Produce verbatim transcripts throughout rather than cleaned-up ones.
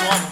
vamos.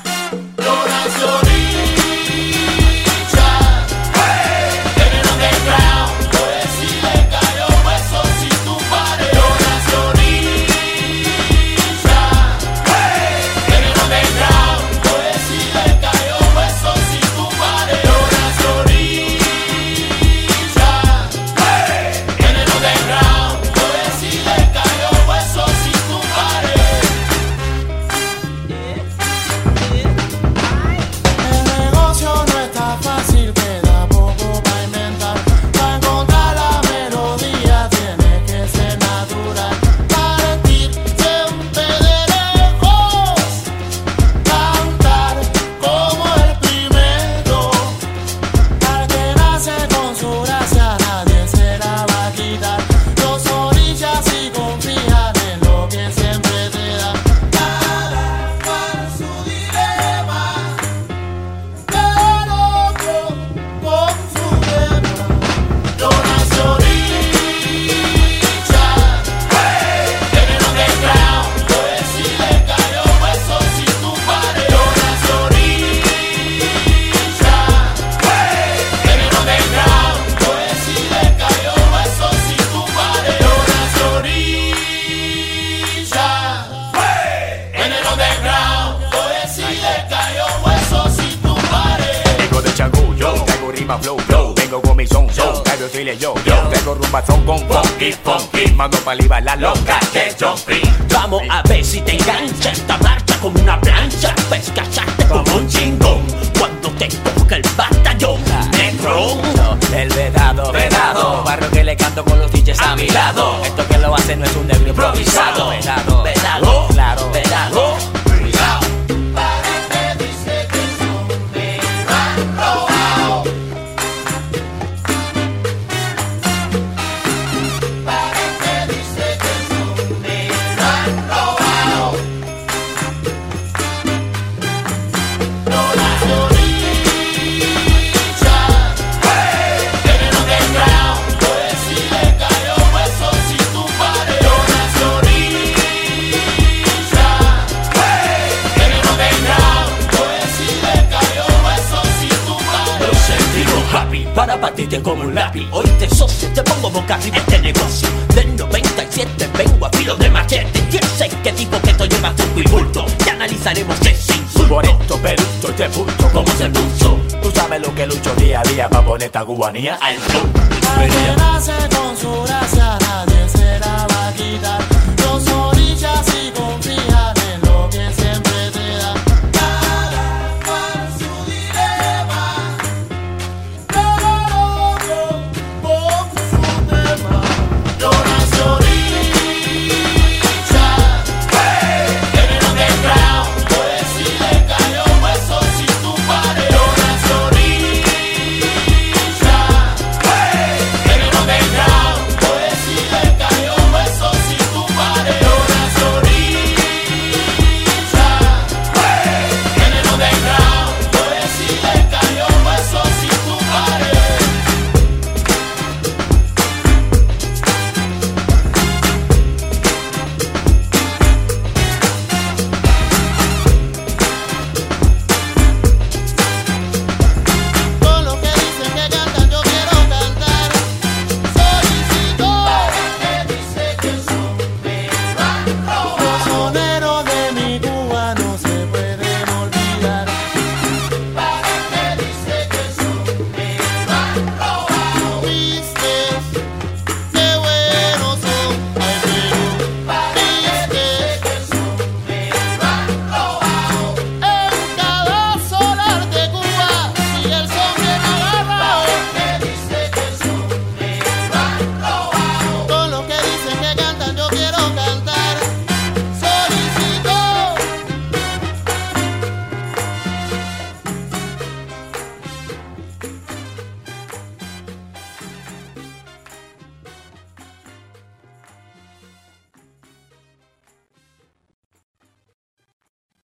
Flow, flow, vengo con mi son, son, Cabio Chile yo, yo, tengo rumbazón con funky, funky, mando pa' libar la loca que jumpy. Vamos a ver si te engancha esta marcha como una plancha, pues cachaste como un chingón cuando te toca el batallón negro. El vedado, vedado, barrio que le canto con los D Js a mi lado. Esto que lo hace no es un negro improvisado. Vedado, vedado, claro, vedado. Para partirte como un lápiz. Hoy te socio, te pongo boca arriba este negocio. Del noventa y siete vengo a filo de machete. Yo sé que tipo que esto lleva truco y bulto. Y analizaremos ese insulto. Por esto, perucho, te puto como se puso. Tú sabes lo que lucho día a día pa' poner esta cubanía al flow. Al que nace con su gracia.